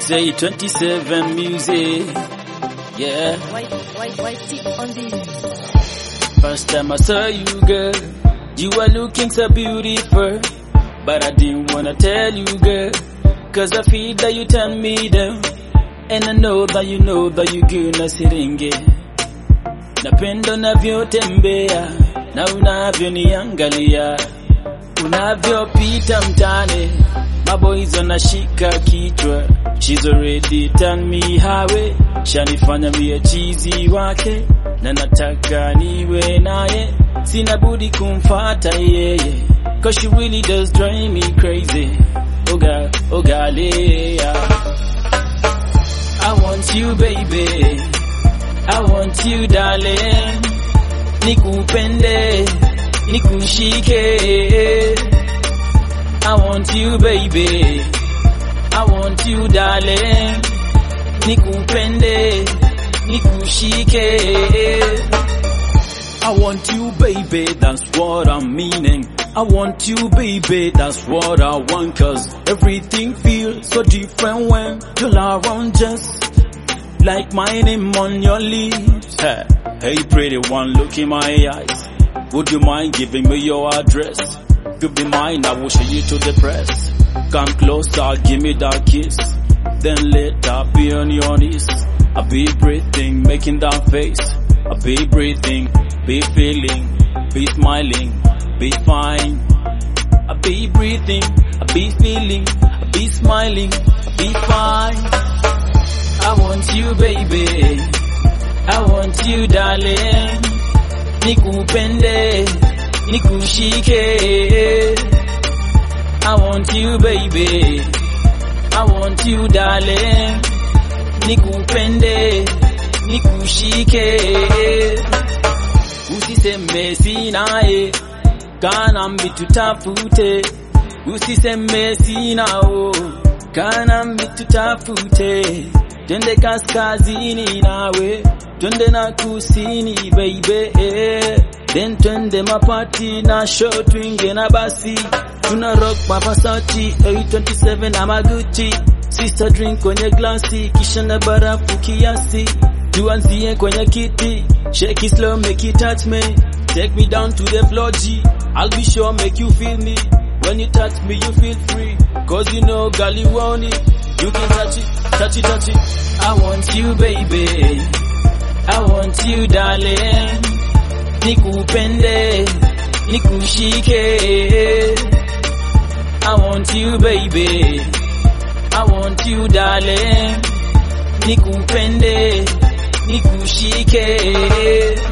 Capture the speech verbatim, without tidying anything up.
Say twenty-seven music, yeah. White, white, white tip on this. First time I saw you, girl, you were looking so beautiful, but I didn't wanna tell you, girl, cause I feel that you turn me down, and I know that you know that you good na siringe. Napenda unavyotembea na unavyoniangalia, unavyopita mtaani, maboys wanashika kichwa. She's already turned me highway, shanifanya mie chizi wake, na nataka niwe naye, sina budi kumfuata yeye, cause she really does drive me crazy. Oga, ogalea, I want you baby, I want you darling, nikupende, nikushike. I want you baby, I want you darling, nikupende, nikushike. I want you baby, that's what I'm meaning. I want you baby, that's what I want, cause everything feels so different when you're around, just like my name on your lips. Hey, hey pretty one, look in my eyes, would you mind giving me your address? If you be mine, I will show you to the press. Come closer, give me that kiss, then later be on your knees. I be breathing, making that face, I be breathing, be feeling, be smiling, be fine. I be breathing, I be feeling, I be smiling, be fine. I want you baby, I want you darling, nikupende, nikushike. I want you baby, I want you darling, nikupende, nikushike. Usiseme sinae, kana mitutafute. Usiseme sinao, kana mitutafute. Twende kaskazini nawe, twende na kusini baby, then twende mapati na show twinge na basi. Tuna rock mapasati, eight twenty-seven ama Gucci. Sister drink kwenye glasi, kisha na barafu kiasi. Tuanzie kwenye kiti, shake it slow, make it touch me. Take me down to the floor G, I'll be sure make you feel me. When you touch me you feel free, cause you know girl you want it. You can touch it, touch it, touch it. I want you baby, I want you darling, nikupende, nikushike. I want you baby, I want you darling, nikupende, nikushike.